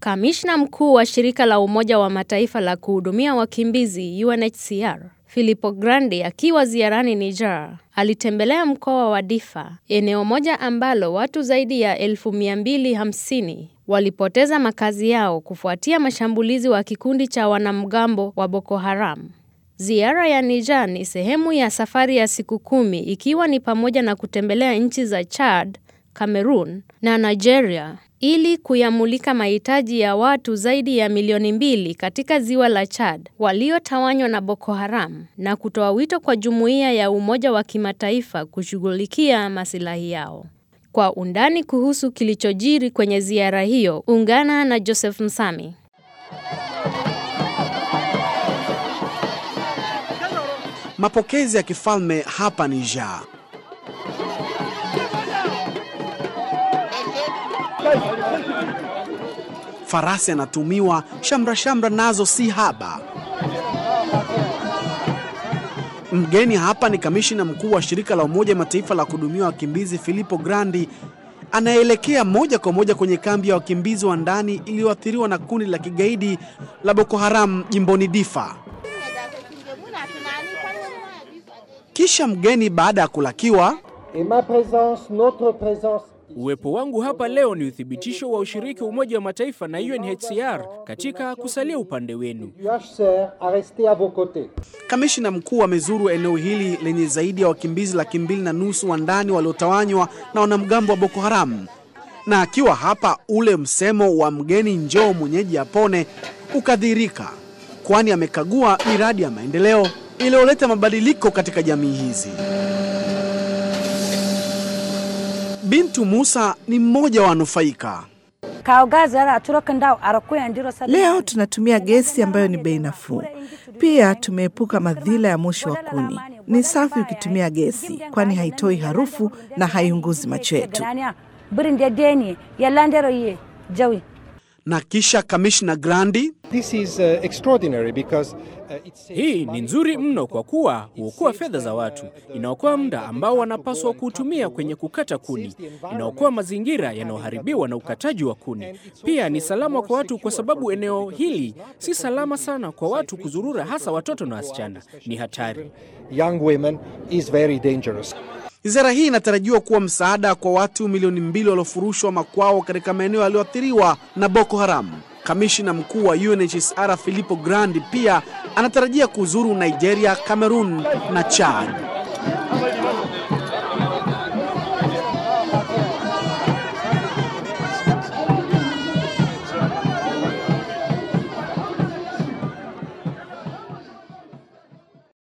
Kamishna mkuu wa shirika la Umoja wa Mataifa la kuhudumia wakimbizi UNHCR, Filippo Grandi, akiwa ziarani Niger, alitembelea mkoa wa Difa, eneo moja ambalo watu zaidi ya 250,000 walipoteza makazi yao kufuatia mashambulizi wa kikundi cha wanamgambo wa Boko Haram. Ziara ya Niger ni sehemu ya safari ya siku 10, ikiwa ni pamoja na kutembelea nchi za Chad, Cameroon na Nigeria, ili kuyamulika mahitaji ya watu zaidi ya milioni 2 katika ziwa la Chad waliotawanywa na Boko Haram, na kutoa wito kwa jumuiya ya Umoja wa Kimataifa kushughulikia maslahi yao. Kwa undani kuhusu kilichojiri kwenye ziara hiyo, ungana na Joseph Msami. Mapokezi ya kifalme hapa Niger. Farasi anatumiwa, shamra nazo si haba. Mgeni hapa ni kamishna mkuu wa shirika la Umoja wa Mataifa la kuhudumia wakimbizi Filippo Grandi, anaelekea moja kwa moja kwenye kambi ya wakimbizi wa ndani iliyoathiriwa na kundi la kigaidi la Boko Haram jimboni Difa. Kisha mgeni baada ya kulakiwa, uwepo wangu hapa leo ni uthibitisho wa ushiriki wa Umoja wa Mataifa na UNHCR katika kusalia upande wenu. Kamishna mkuu amezuru eneo hili lenye zaidi ya wakimbizi 250,000 wa ndani waliotawanywa na wanamgambo wa Boko Haram. Na akiwa hapa, ule msemo wa mgeni njoo mwenyeji apone ukadhirika, kwani amekagua miradi ya maendeleo iliyoleta mabadiliko katika jamii hizi. Bintu Musa ni mmoja wa wanufaika. Leo tunatumia gesi ambayo ni bei nafuu. Pia tumeepuka madhila ya moshi wa kuni. Ni safi ukitumia gesi, kwani haitoi harufu na haiunguzi macho yetu. Na kisha Kamishna Grandi, This is extraordinary because hii ni nzuri mno kwa kuwa huokoa fedha za watu, inaokoa muda ambao wanapaswa kutumia kwenye kukata kuni, inaokoa mazingira yanayoharibiwa na ukataji wa kuni. Pia ni salama kwa watu kwa sababu eneo hili si salama sana kwa watu kuzurura, hasa watoto na wasichana. Ni hatari. Young women is very dangerous. ziara hii inatarajiwa kuwa msaada kwa watu milioni 2 waliofurushwa makwao katika maeneo yaliyoathiriwa na Boko Haram. Kamishna mkuu wa UNHCR Filippo Grandi pia anatarajia kuzuru Nigeria, Cameroon na Chad.